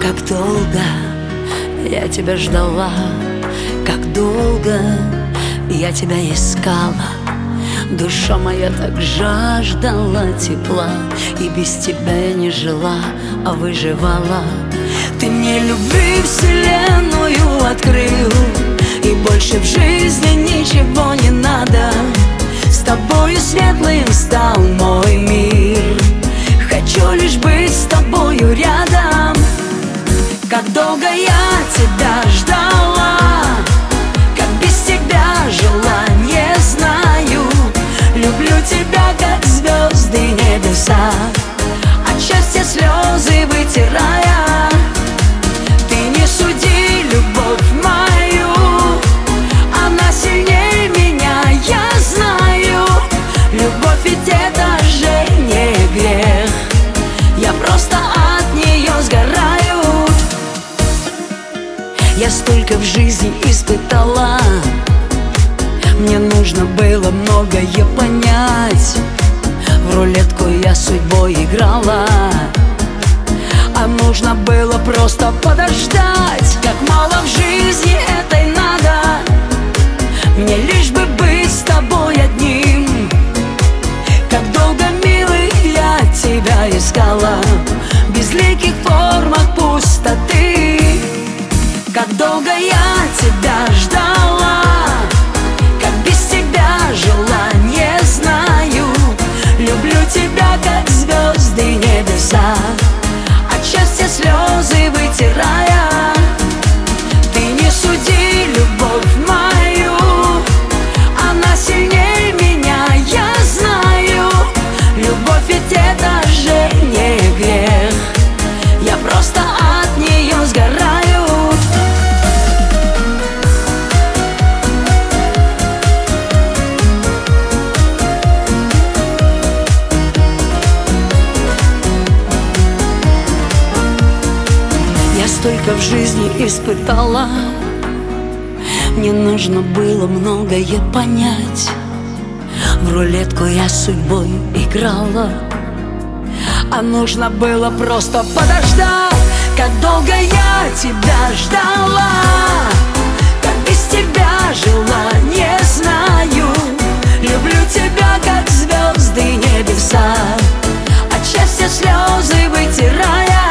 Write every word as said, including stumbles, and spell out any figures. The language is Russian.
Как долго я тебя ждала, как долго я тебя искала. Душа моя так жаждала тепла, и без тебя не жила, а выживала. Ты мне любви вселенную открыл, и больше в жизни ничего не надо. С тобою светлым стал мой мир, хочу лишь быть с тобою рядом. Как долго я тебя ждала, как без тебя жила, не знаю. Люблю тебя, как звезды небеса, от счастья слезы вытирая. Ты не суди любовь мою, она сильнее меня, я знаю. Любовь ведь это же не грех, я просто от нее сгораю. Я столько в жизни испытала, мне нужно было многое понять. В рулетку я судьбой играла, а нужно было просто подождать. Как мало в жизни этой надо, мне лишь бы быть с тобой одним. Как долго, милый, я тебя искала, в безликих формах пустоты. Как долго я тебя ждала, как без тебя жила, не знаю. Люблю тебя, как звезды небеса, от счастья слезы вытирая. Ты не суди любовь мою, она сильнее меня, я знаю. Любовь ведь это же не грех, я просто от нее сгораю. Я столько в жизни испытала, мне нужно было многое понять. В рулетку я судьбой играла, а нужно было просто подождать. Как долго я тебя ждала, как без тебя жила, не знаю. Люблю тебя, как звезды небеса, от счастья слезы вытирая.